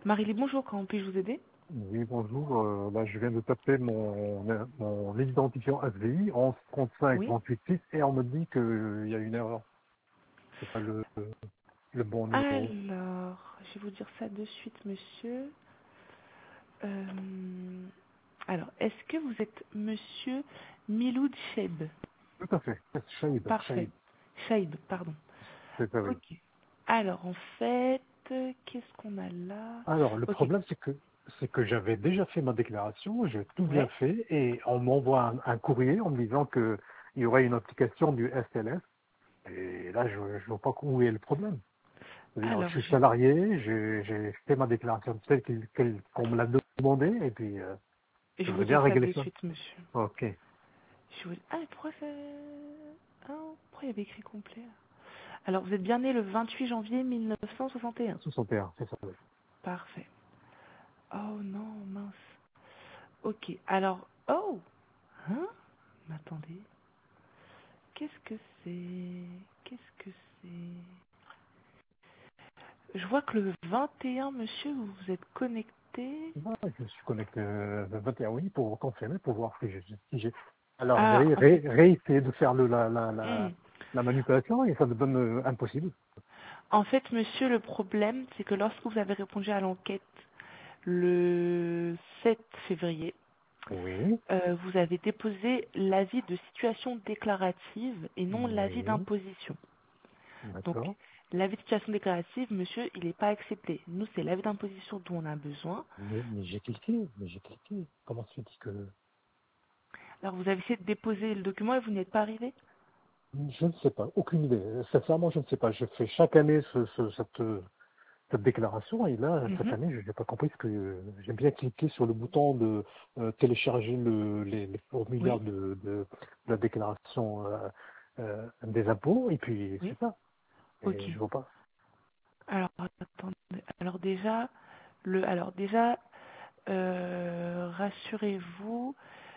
Marie, bonjour, comment puis-je vous aider? Oui, bonjour. Là, je viens de taper mon identifiant SVI en 35 Oui. 38 et on me dit qu'il y a une erreur. C'est pas le bon numéro. Alors, je vais vous dire ça de suite, monsieur. Euh, alors, est-ce que vous êtes monsieur Miloud Cheib? Tout à fait. C'est Shaib. Parfait. Shaib. Cheib, pardon. C'est ça, oui. Ok. Alors, en fait, qu'est-ce qu'on a là? Alors, le Ok. problème, c'est que j'avais déjà fait ma déclaration, j'ai tout bien Ouais. fait, et on m'envoie un courrier en me disant qu'il y aurait une application du SLS. Et là, je ne vois pas où est le problème. C'est-à-dire, je Alors, suis salarié, j'ai fait ma déclaration telle qu'on me l'a demandé, et puis je je vais vous voudrais bien dire ça régler de ça. suite, monsieur. Ok. Ah, mais pourquoi ça... Ah, pourquoi il y avait écrit complet là? Alors, vous êtes bien né le 28 janvier 1961. 61, c'est ça, oui. Parfait. Oh non, mince. Ok, alors... Oh! Hein? Mais attendez. Qu'est-ce que c'est? Qu'est-ce que c'est? Je vois que le 21, monsieur, vous vous êtes connecté. Je suis connecté 21, oui, pour confirmer, pour voir si j'ai... Alors, Ah, j'ai en fait... réessayé de faire hmm. la manipulation et ça me donne impossible. En fait, monsieur, le problème, c'est que lorsque vous avez répondu à l'enquête le 7 février, Oui, vous avez déposé l'avis de situation déclarative et non l'avis oui, d'imposition. Donc, d'accord. l'avis de situation déclarative, monsieur, il n'est pas accepté. Nous, c'est l'avis d'imposition dont on a besoin. Mais j'ai cliqué. Comment se fait-il que... Alors, vous avez essayé de déposer le document et vous n'y êtes pas arrivé? Je ne sais pas, aucune idée. Sincèrement, je ne sais pas. Je fais chaque année cette déclaration et là, cette Mhm. année, je n'ai pas compris ce que j'ai bien cliqué sur le bouton de télécharger les formulaires Oui, de la déclaration des impôts et puis oui. c'est ça. Ok. Et je vois pas. Alors, attendez. Alors déjà, rassurez-vous,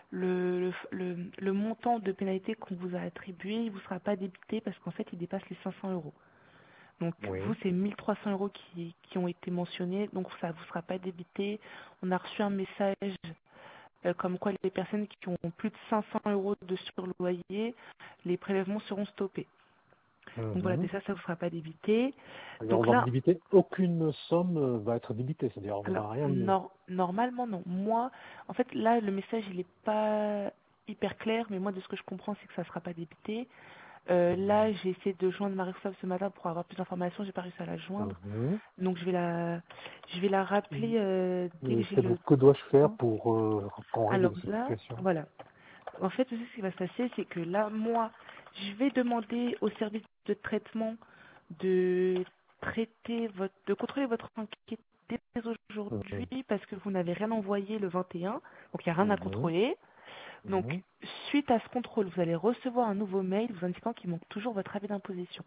le montant de pénalité qu'on vous a attribué, il ne vous sera pas débité parce qu'en fait, il dépasse les 500 euros. Donc, vous, Oui. c'est 1300 euros qui ont été mentionnés, donc ça ne vous sera pas débité. On a reçu un message comme quoi les personnes qui ont plus de 500 euros de surloyer, les prélèvements seront stoppés. Donc voilà, Mhm. déjà, ça ne vous sera pas débité. C'est-à-dire, on Donc va me là, débiter, aucune somme va être débitée, c'est-à-dire on alors, va rien me... normalement, non. Moi, en fait, là, le message, il n'est pas hyper clair, mais moi, de ce que je comprends, c'est que ça ne sera pas débité. Là, j'ai essayé de joindre Marie-Claude ce matin pour avoir plus d'informations, j'ai pas réussi à la joindre. Mhm. Donc, je vais la rappeler dès que Et j'ai c'est le donc, que dois-je faire temps. pour qu'on Alors règle cette là, situation? voilà. En fait, aussi, ce qui va se passer, c'est que là, moi, je vais demander au service de traitement de de contrôler votre enquête dès Mhm. aujourd'hui parce que vous n'avez rien envoyé le 21, donc il n'y a rien à Mhm. contrôler. Donc, Mhm. suite à ce contrôle, vous allez recevoir un nouveau mail vous indiquant qu'il manque toujours votre avis d'imposition.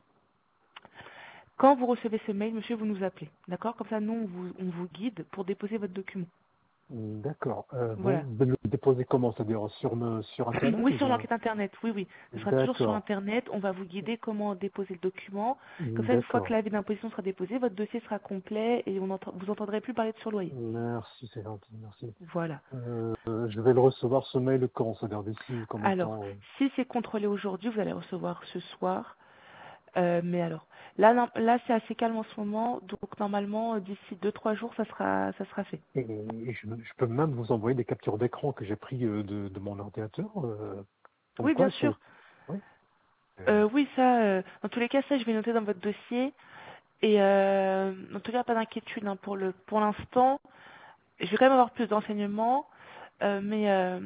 Quand vous recevez ce mail, monsieur, vous nous appelez, d'accord? Comme ça, nous, on vous guide pour déposer votre document. D'accord. Vous Voilà. le déposez comment? C'est-à-dire sur Internet Oui, ou sur bien? l'enquête Internet, oui, oui. Ce sera toujours sur D'accord. Internet. On va vous guider comment déposer le document. Comme ça, une fois que D'accord. l'avis d'imposition sera déposé, votre dossier sera complet et vous entendrez plus parler de surloyer. Merci, c'est gentil, merci. Voilà. Je vais le recevoir ce mail quand? C'est-à-dire d'ici combien de Alors, temps? si c'est contrôlé aujourd'hui, vous allez recevoir ce soir. Mais alors, là, là c'est assez calme en ce moment. Donc, normalement, d'ici 2-3 jours, ça sera fait. Et je peux même vous envoyer des captures d'écran que j'ai pris de mon ordinateur. Comme Oui, bien quoi, sûr. oui. Euh, Oui, ça, dans tous les cas, ça, je vais noter dans votre dossier. Et en tout cas, pas d'inquiétude hein, pour l'instant. Je vais quand même avoir plus d'enseignements, mais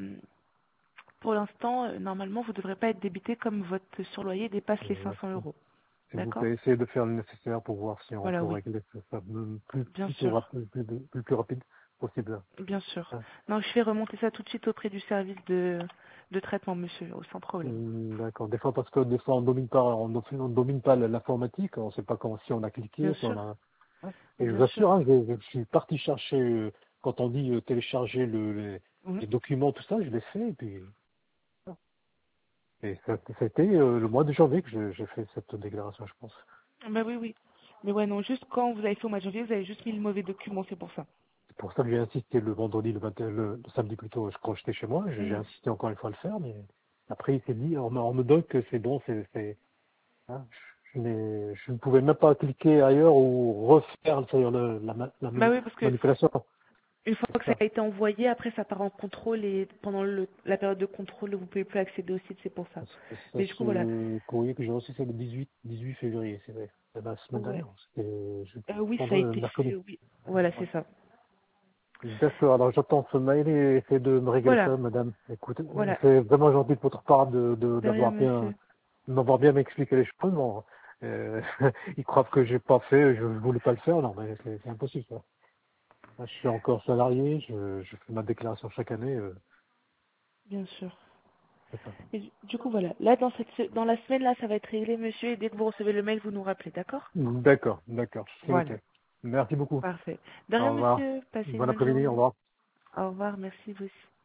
pour l'instant, normalement, vous ne devrez pas être débité comme votre surloyer dépasse les 500 merci. euros. S'il vous D'accord? plaît, essayez de faire le nécessaire pour voir si on Voilà, peut oui, régler ça bien plus tôt sûr, plus rapide possible. bien sûr. Hein. Non, je vais remonter ça tout de suite auprès du service de traitement, monsieur, sans problème. D'accord. Des fois, parce que des fois, on domine pas l'informatique, on ne sait pas comment, si on a cliqué, Bien si on sûr, a. Ouais. Et je bien vous sûr. assure, hein, je suis parti chercher, quand on dit télécharger Mhm. les documents, tout ça, je l'ai fait, et puis. Et c'était le mois de janvier que j'ai fait cette déclaration, je pense. Bah oui, oui. Mais ouais, non, juste quand vous avez fait au mois de janvier, vous avez juste mis le mauvais document, c'est pour ça. C'est pour ça que j'ai insisté le vendredi, le 21, le samedi plutôt, quand j'étais chez moi, j'ai Mhm. insisté encore une fois à le faire, mais après il s'est dit, on me donne que c'est bon, hein, je ne pouvais même pas cliquer ailleurs ou refaire, c'est-à-dire la Bah oui, parce que manipulation. une fois C'est que ça ça. a été envoyé, après ça part en contrôle et pendant la période de contrôle, vous pouvez plus accéder au site, c'est pour ça. Ça, Mais du coup, voilà. ce courrier que j'ai reçu, c'est le 18 février, c'est vrai. C'est la semaine Ouais. dernière. C'était, Oui, ça pendant a le été mercredi. fait, oui. Voilà, Ouais. c'est ça. D'accord, alors j'attends ce mail et essayez de me régler Voilà, ça, madame. Écoutez, voilà. c'est vraiment gentil de votre part De rien, de monsieur. m'avoir bien m'expliqué les choses. Bon, ils croient que j'ai pas fait, je voulais pas le faire, non, mais c'est impossible, ça. Là, je suis encore salarié, je fais ma déclaration chaque année, Bien sûr. c'est ça. Et du coup, voilà. Là, dans la semaine, là, ça va être réglé, monsieur. Et dès que vous recevez le mail, vous nous rappelez, d'accord? D'accord, c'est Voilà. noté. Merci beaucoup. Parfait. De Au rien, revoir. monsieur. Passez une Bon bonne après-midi, au journée. revoir. Au revoir. Merci, vous aussi.